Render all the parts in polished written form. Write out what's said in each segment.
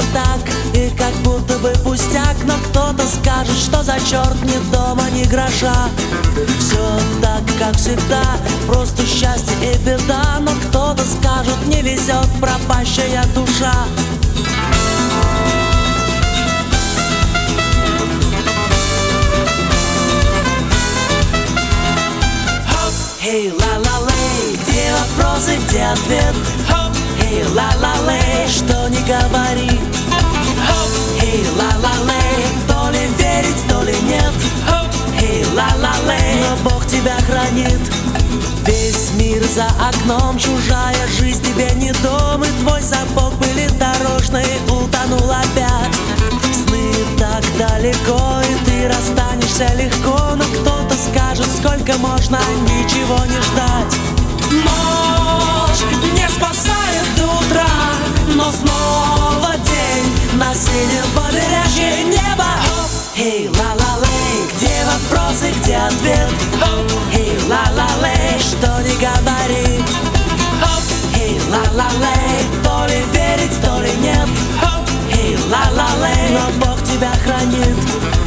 так, и как будто бы пустяк. Но кто-то скажет, что за черт, ни дома, ни гроша. Все так, как всегда, просто счастье и беда. Но кто-то скажет, не везет пропащая душа. Эй, ла-ла-лей, где вопросы, где ответ? Эй, ла-ла-лей, что не говори. Эй, ла-ла-лей, то ли верить, то ли нет. Эй, ла-ла-лей, но Бог тебя хранит. Весь мир за окном, чужая жизнь тебе не дом. И твой сапог были дорожные, утонул опять. Сны так далеко, и ты расстанешься легко. Но кто-то скажет, сколько можно ничего не ждать. Ночь не спасает до утра, но снова день на синем побережье неба. Эй, ла-ла-лей, где вопросы, где ответ? Эй, ла-ла-лей, что не говори. Эй, ла-ла-лей, то ли верить, то ли нет. Эй, ла-ла-лей, но Бог тебя хранит.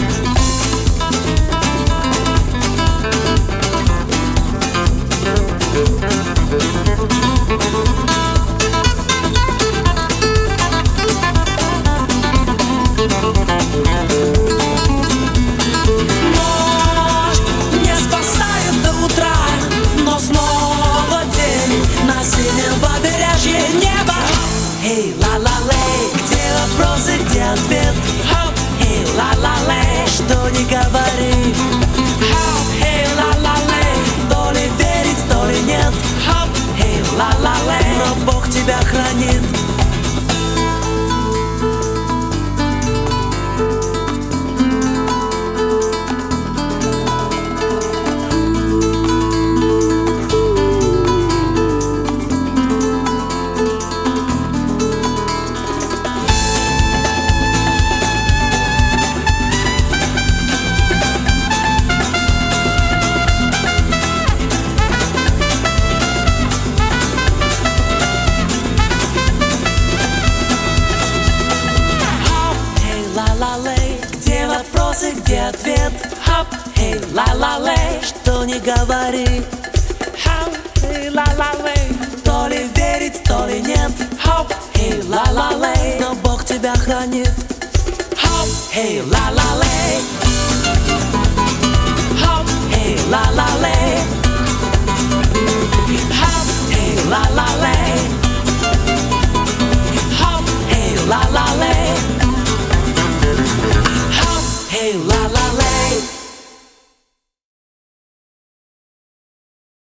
Ночь не спасает до утра, но снова день на синем побережье неба. Эй, ла-ла-лей, где вопросы, где ответ? Эй, ла-ла-лей, что не говори. Эй, ла-ла-лей, то ли верить, то ли нет. Эй, ла-ла-лей, но Бог тебя хранит. Где вопросы, где ответ? Эй, ла-ла-лей, что не говори. Эй, ла-ла-лей, то ли верить, то ли нет. Эй, ла-ла-лей, но Бог тебя хранит. Эй, ла-ла-лей, эй, ла-ла-лей, эй, ла-ла-лей.